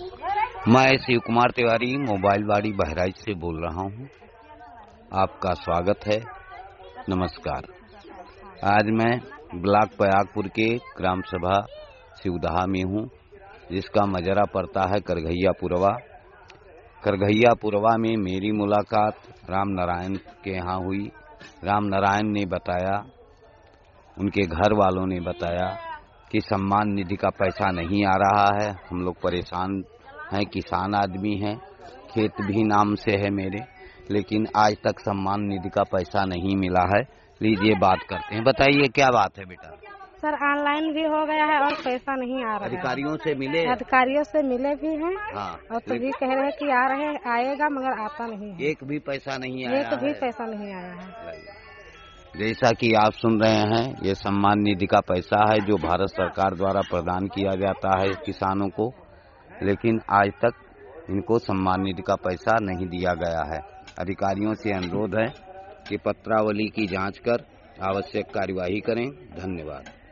मैं शिव कुमार तिवारी मोबाइल बाड़ी बहराइच से बोल रहा हूँ। आपका स्वागत है। नमस्कार। आज मैं ब्लॉक पयागपुर के ग्राम सभा शिवदहा में हूँ, जिसका मजरा पड़ता है करघैयापुरवा। करघैयापुरवा में मेरी मुलाकात राम नारायण के यहाँ हुई। राम नारायण ने बताया, उनके घर वालों ने बताया कि सम्मान निधि का पैसा नहीं आ रहा है। हम लोग परेशान हैं, किसान आदमी हैं, खेत भी नाम से है मेरे, लेकिन आज तक सम्मान निधि का पैसा नहीं मिला है। लीजिए बात करते हैं। बताइए क्या बात है बेटा? सर ऑनलाइन भी हो गया है और पैसा नहीं आ रहा है। अधिकारियों से मिले? अधिकारियों से मिले भी हैं। हाँ, और तो भी कह रहे हैं कि आ रहे आएगा, मगर आता नहीं है। एक भी पैसा नहीं आया। एक भी पैसा नहीं आया है। जैसा कि आप सुन रहे हैं, ये सम्मान निधि का पैसा है जो भारत सरकार द्वारा प्रदान किया जाता है किसानों को, लेकिन आज तक इनको सम्मान निधि का पैसा नहीं दिया गया है। अधिकारियों से अनुरोध है कि पत्रावली की जांच कर आवश्यक कार्यवाही करें। धन्यवाद।